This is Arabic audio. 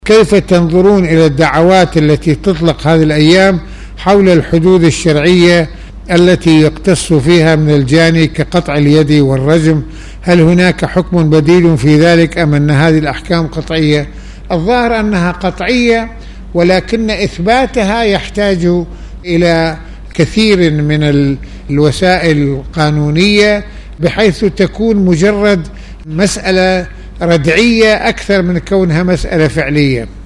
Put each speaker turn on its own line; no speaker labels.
كيف تنظرون إلى الدعوات التي تطلق هذه الأيام حول الحدود الشرعية التي يقتص فيها من الجاني كقطع اليد والرجم؟ هل هناك حكم بديل في ذلك أم أن هذه الأحكام قطعية؟ الظاهر أنها قطعية، ولكن إثباتها يحتاج إلى كثير من الوسائل القانونية بحيث تكون مجرد مسألة ردعية أكثر من كونها مسألة فعلية.